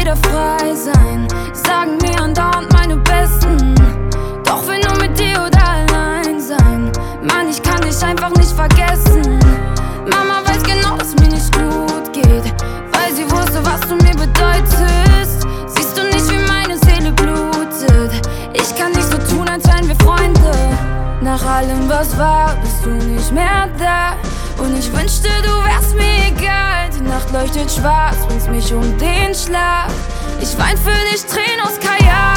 wieder frei sein, sagen mir andauernd meine Besten. Doch will nur mit dir oder allein sein. Mann, ich kann dich einfach nicht vergessen. Mama weiß genau, dass mir nicht gut geht, weil sie wusste, was du mir bedeutest. Siehst du nicht, wie meine Seele blutet? Ich kann nicht so tun, als wären wir Freunde. Nach allem, was war, bist du nicht mehr da. Und ich wünschte, du wärst mir egal. Die Nacht leuchtet schwarz, bringst mich um den Schlag. Ich wein für dich, Tränen aus Kajak.